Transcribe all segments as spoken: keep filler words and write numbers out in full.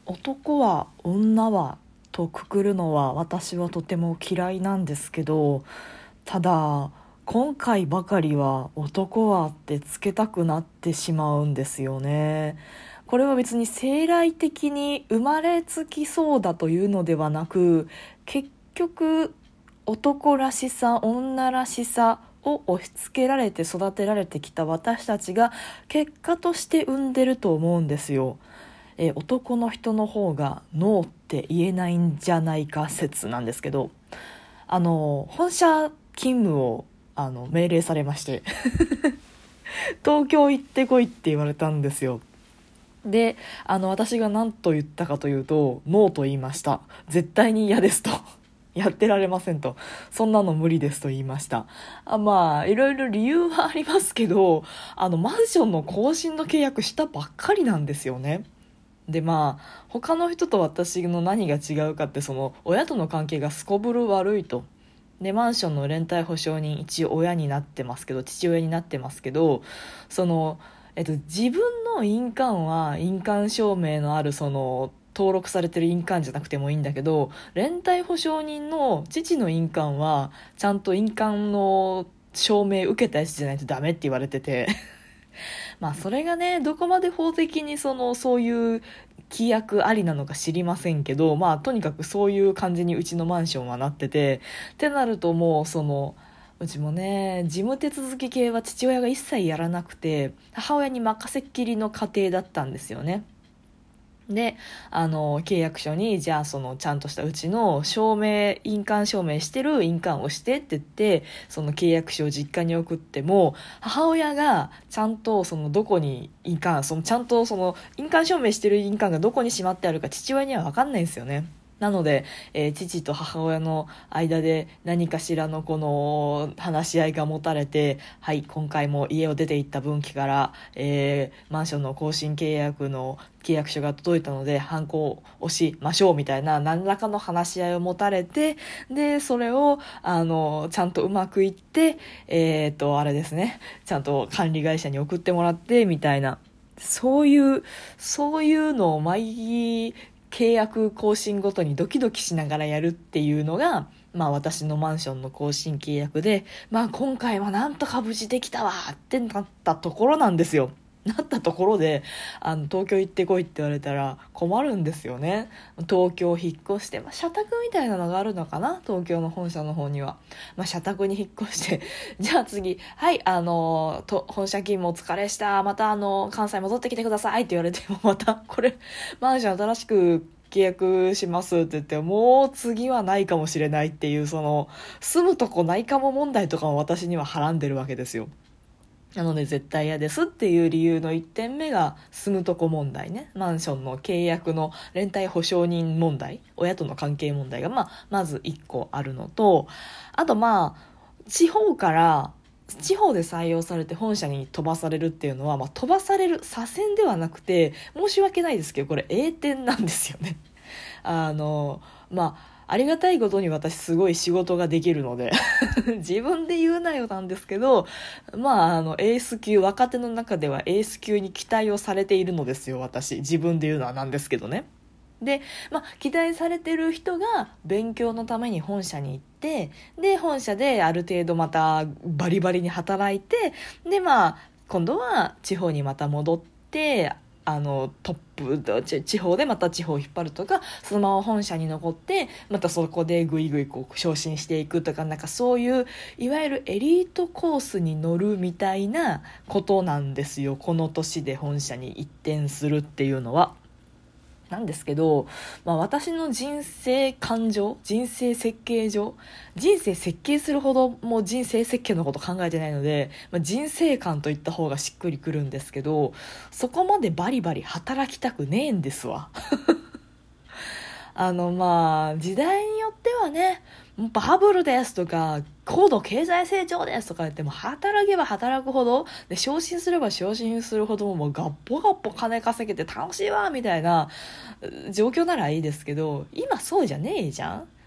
男は女はとくくるのは私はとても嫌いなんですけど、ただ今回ばかりは男はってつけたくなってしまうんですよね。これは別に生来的に生まれつきそうだというのではなく、結局男らしさ女らしさを押し付けられて育てられてきた私たちが結果として生んでると思うんですよ。えー男の人の方がノーって言えないんじゃないか説なんですけど、あの本社勤務をあの命令されまして東京行ってこいって言われたんですよ。で、あの私が何と言ったかというと、ノーと言いました。絶対に嫌ですとやってられませんと、そんなの無理ですと言いました。あ、まあいろいろ理由はありますけど、あのマンションの更新の契約したばっかりなんですよね。で、まあ他の人と私の何が違うかって、その親との関係がすこぶる悪いと。でマンションの連帯保証人一応親になってますけど父親になってますけど、その、えっと、自分の印鑑は印鑑証明のあるその登録されてる印鑑じゃなくてもいいんだけど、連帯保証人の父の印鑑はちゃんと印鑑の証明受けたやつじゃないとダメって言われててまあそれがね、どこまで法的にそのそういう規約ありなのか知りませんけど、まあとにかくそういう感じにうちのマンションはなってて、ってなるともうそのうちもね、事務手続き系は父親が一切やらなくて母親に任せっきりの家庭だったんですよね。で、あの契約書にじゃあそのちゃんとしたうちの証明印鑑証明してる印鑑をしてって言って、その契約書を実家に送っても母親がちゃんとそのどこに印鑑、そのちゃんとその印鑑証明してる印鑑がどこにしまってあるか父親には分かんないんですよね。なので、えー父と母親の間で何かしらのこの話し合いが持たれて、はい、今回も家を出て行った分岐から、えーマンションの更新契約の契約書が届いたのでハンコを押しましょうみたいな何らかの話し合いを持たれて、でそれをあのちゃんとうまくいって、えー、っとあれですね、ちゃんと管理会社に送ってもらってみたいな、そういうそういうのを毎契約更新ごとにドキドキしながらやるっていうのが、まあ私のマンションの更新契約で、まあ今回はなんとか無事できたわってなったところなんですよ。なったところで、あの東京行ってこいって言われたら困るんですよね。東京引っ越して、まあ、社宅みたいなのがあるのかな、東京の本社の方には。まあ、社宅に引っ越してじゃあ次、はい、あのと本社勤務お疲れした、またあの関西戻ってきてくださいって言われても、またこれマンション新しく契約しますって言ってもう次はないかもしれないっていう、その住むとこないかも問題とかも私にははらんでるわけですよ。なので絶対嫌ですっていう理由のいってんめが住むとこ問題ね。マンションの契約の連帯保証人問題、親との関係問題が、まあ、まずいっこあるのと、あとまあ地方から地方で採用されて本社に飛ばされるっていうのは、まあ、飛ばされる左遷ではなくて、申し訳ないですけどこれ栄転なんですよね。あのまあありがたいことに私すごい仕事ができるので自分で言うなよなんですけど、まああのエース級、若手の中ではエース級に期待をされているのですよ。私自分で言うのはなんですけどね。で、まあ、期待されてる人が勉強のために本社に行って、で本社である程度またバリバリに働いて、でまあ今度は地方にまた戻って、あのトップち地方でまた地方を引っ張るとか、そのまま本社に残ってまたそこでグイグイこう昇進していくとか、なんかそういういわゆるエリートコースに乗るみたいなことなんですよ。この年で本社に一転するっていうのはなんですけど、まあ、私の人生感情、人生設計上、人生設計するほどもう人生設計のこと考えてないので、まあ、人生観といった方がしっくりくるんですけど、そこまでバリバリ働きたくねえんですわ。あのまあ時代によってはね、バブルですとか高度経済成長ですとか言っても、働けば働くほどで昇進すれば昇進するほどもうガッポガッポ金稼げて楽しいわみたいな状況ならいいですけど、今そうじゃねえじゃん。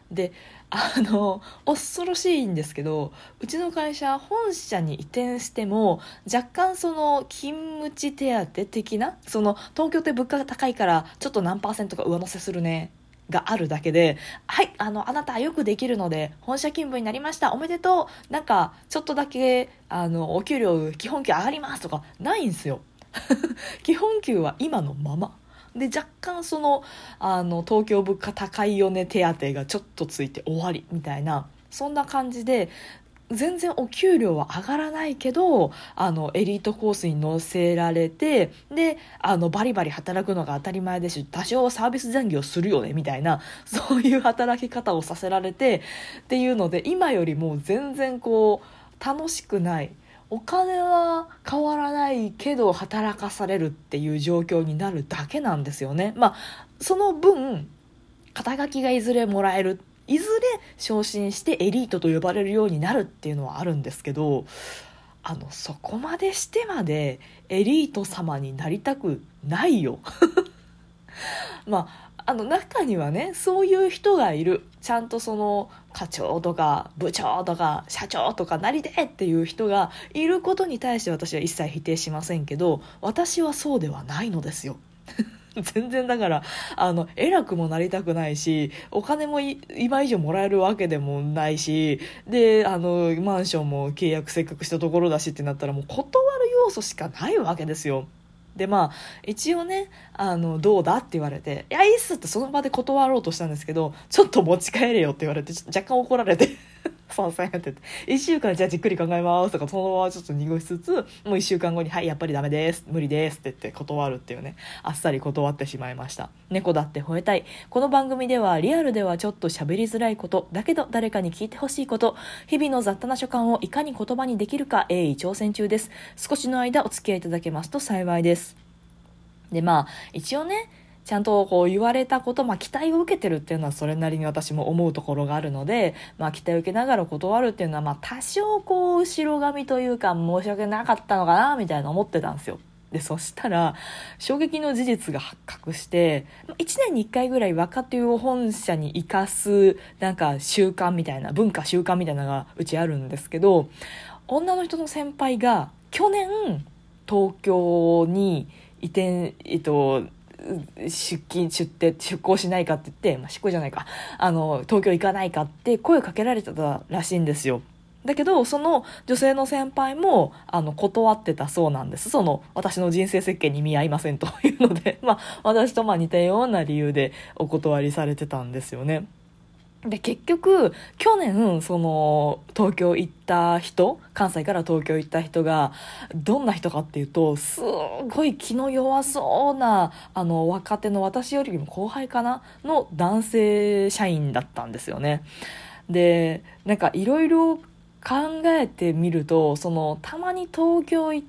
であの恐ろしいんですけど、うちの会社本社に移転しても若干その勤務地手当的な、その東京って物価が高いからちょっと何パーセントか上乗せするねがあるだけで、はい、あのあなたよくできるので本社勤務になりました、おめでとう、なんかちょっとだけあのお給料基本給上がりますとかないんですよ基本給は今のままで、若干そのあの東京物価高いよね手当がちょっとついて終わりみたいな、そんな感じで全然お給料は上がらないけど、あのエリートコースに乗せられて、であのバリバリ働くのが当たり前ですし、多少はサービス残業するよねみたいな、そういう働き方をさせられてっていうので、今よりも全然こう楽しくない、お金は変わらないけど働かされるっていう状況になるだけなんですよね。まあその分肩書きがいずれもらえる、いずれ昇進してエリートと呼ばれるようになるっていうのはあるんですけど、あのそこまでしてまでエリート様になりたくないよまああの中にはねそういう人がいる、ちゃんとその課長とか部長とか社長とかなりてえっていう人がいることに対して私は一切否定しませんけど、私はそうではないのですよ全然だからあの偉くもなりたくないし、お金も今以上もらえるわけでもないし、であのマンションも契約せっかくしたところだしってなったらもう断る要素しかないわけですよ。でまあ一応ねあのどうだって言われて、いやいいっすってその場で断ろうとしたんですけど、ちょっと持ち帰れよって言われて若干怒られてすいませんって言って、いっしゅうかんじゃあじっくり考えますとかそのままちょっと濁しつつ、もういっしゅうかんごにはいやっぱりダメです無理ですって言って断るっていうね、あっさり断ってしまいました。猫だって吠えたい。この番組ではリアルではちょっと喋りづらいことだけど誰かに聞いてほしいこと、日々の雑多な所感をいかに言葉にできるか鋭意挑戦中です。少しの間お付き合いいただけますと幸いです。でまあ一応ねちゃんとこう言われたこと、まあ、期待を受けてるっていうのはそれなりに私も思うところがあるので、まあ、期待を受けながら断るっていうのは、まあ、多少こう後ろ髪というか申し訳なかったのかなみたいな思ってたんですよ。でそしたら衝撃の事実が発覚して、いちねんにいっかいぐらい若手を本社に生かすなんか習慣みたいな、文化習慣みたいなのがうちあるんですけど、女の人の先輩が去年東京に移転、えっと出勤出て出向しないかって言って、まあ、出向じゃないかあの東京行かないかって声をかけられてたらしいんですよ。だけどその女性の先輩もあの断ってたそうなんです。その私の人生設計に見合いませんというので、まあ、私とまあ似たような理由でお断りされてたんですよね。で結局去年その東京行った人、関西から東京行った人がどんな人かっていうと、すごい気の弱そうなあの若手の、私よりも後輩かなの男性社員だったんですよね。でなんかいろいろ考えてみると、そのたまに東京行って、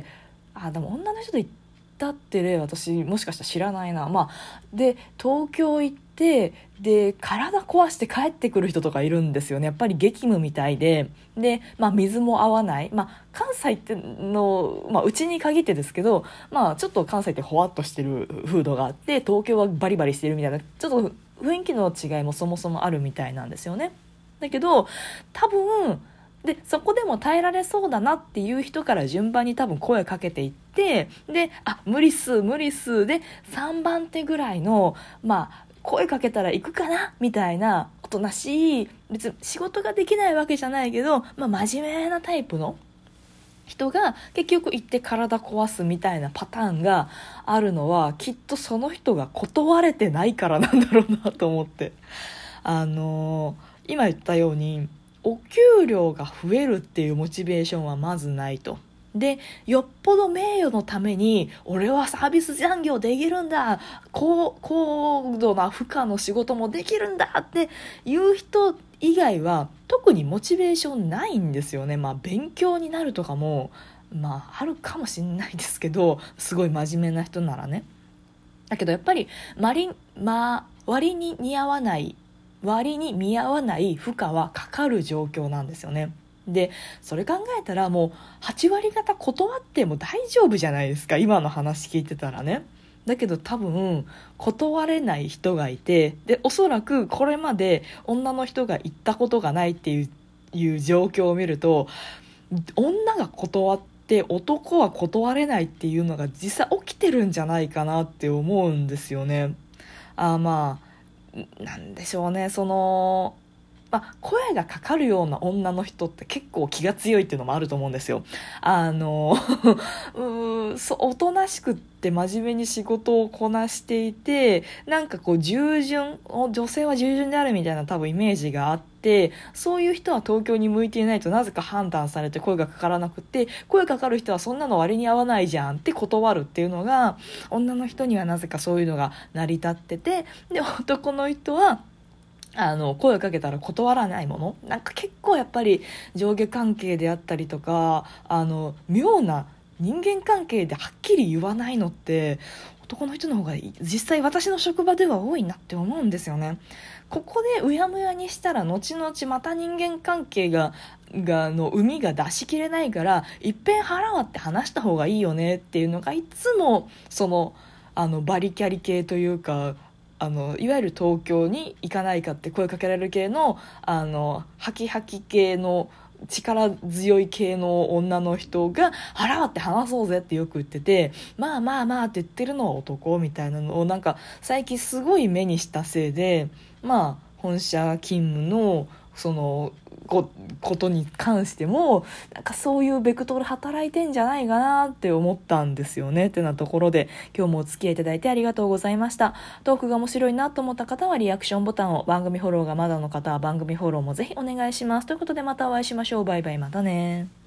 あでも女の人と行ったって例私もしかしたら知らないな、まあで東京行ってで体壊して帰ってくる人とかいるんですよね。やっぱり激務みたいで、で、まあ、水も合わない、まあ、関西っての、まあ、うちに限ってですけど、まあ、ちょっと関西ってほわっとしてる風土があって、東京はバリバリしてるみたいな、ちょっと雰囲気の違いもそもそもあるみたいなんですよね。だけど多分でそこでも耐えられそうだなっていう人から順番に多分声かけていって、であ無理っす無理っすでさんばん手ぐらいのまあ声かけたら行くかなみたいなおとなしい、別に仕事ができないわけじゃないけど、まあ、真面目なタイプの人が結局行って体壊すみたいなパターンがあるのは、きっとその人が断れてないからなんだろうなと思って、あのー、今言ったようにお給料が増えるっていうモチベーションはまずないと。でよっぽど名誉のために俺はサービス残業できるんだ、高高度な負荷の仕事もできるんだっていう人以外は特にモチベーションないんですよね。まあ勉強になるとかもまああるかもしれないですけど、すごい真面目な人ならね。だけどやっぱり割り、まあ、割に似合わない割に見合わない負荷はかかる状況なんですよね。でそれ考えたらもうはち割方断っても大丈夫じゃないですか、今の話聞いてたらね。 だけど多分断れない人がいて、でおそらくこれまで女の人が言ったことがないっていう、いう状況を見ると、女が断って男は断れないっていうのが実際起きてるんじゃないかなって思うんですよね。あまあなんでしょうね、そのまあ、声がかかるような女の人って結構気が強いっていうのもあると思うんですよ。あのうーそうおとなしくって真面目に仕事をこなしていて、なんかこう従順、女性は従順であるみたいな多分イメージがあって、そういう人は東京に向いていないとなぜか判断されて声がかからなくて、声かかる人はそんなの割に合わないじゃんって断るっていうのが、女の人にはなぜかそういうのが成り立ってて、で男の人はあの声をかけたら断らないもの、なんか結構やっぱり上下関係であったりとか、あの妙な人間関係ではっきり言わないのって男の人の方が実際私の職場では多いなって思うんですよね。ここでうやむやにしたら後々また人間関係ががの海が出しきれないから、いっぺん腹割って話した方がいいよねっていうのがいつもそのあのバリキャリ系というか、あのいわゆる東京に行かないかって声かけられる系の、あのハキハキ系の力強い系の女の人が腹割って話そうぜってよく言ってて、まあまあまあって言ってるのは男みたいなのをなんか最近すごい目にしたせいで、まあ本社勤務のそのこことに関してもなんかそういうベクトル働いてんじゃないかなって思ったんですよね。ってなところで今日もお付き合いいただいてありがとうございました。トークが面白いなと思った方はリアクションボタンを、番組フォローがまだの方は番組フォローもぜひお願いします。ということでまたお会いしましょう。バイバイ、またね。